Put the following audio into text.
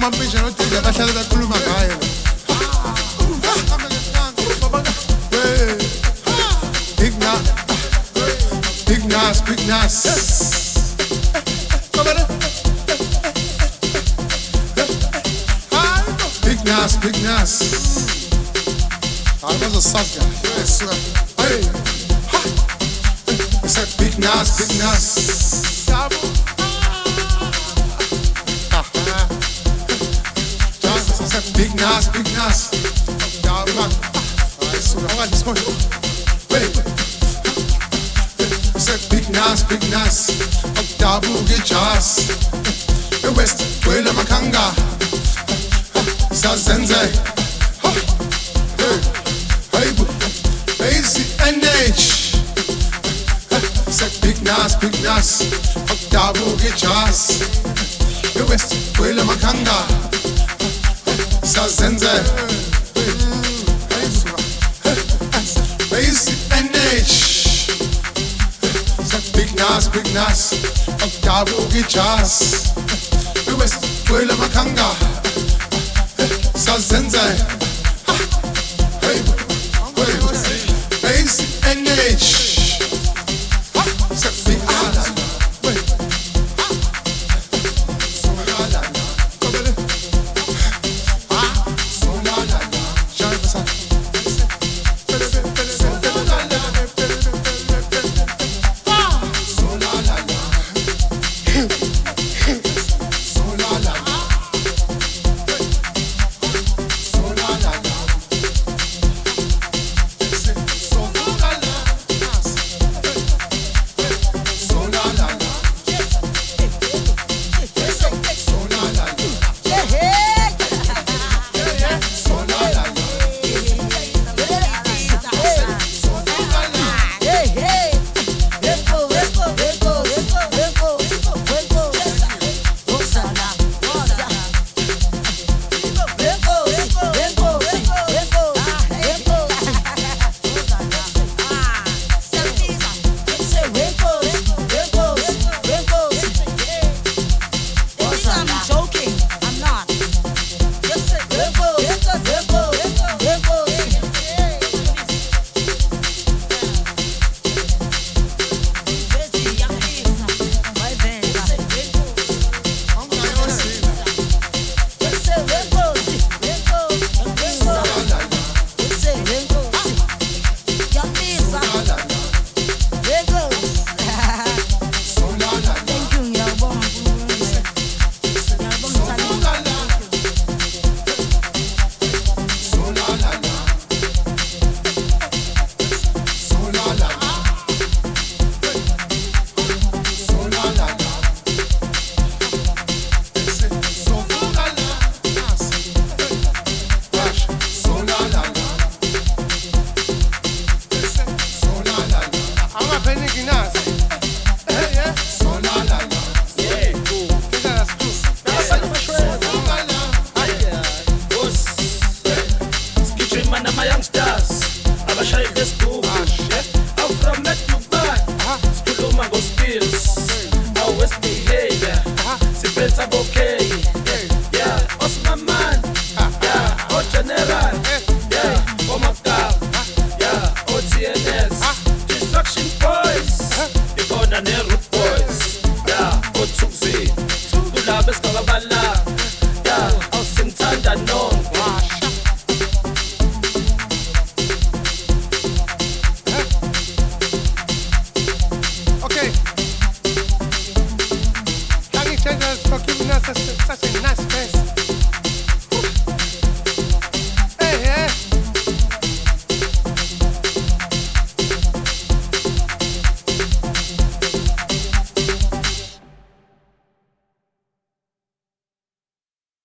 amampisha noDJ bahlale bekhuluma ngayo. Big Nas. Big Nas. I was a sucker. Yes, hey. I said Big Nas. I said Big Nas. Alright, so I just want Big Nas, Dabu Gijas, the West, Wela Makanga, Sazenze, Easy NH, Big Nas, Dabu Gijas, the West, Wela Makanga, Sazenze, Easy NH. Big Nas, Dabu Gijas, the West, Wela Makanga, Sazenze, Base NH, Big Nas, I'm a penny Nas.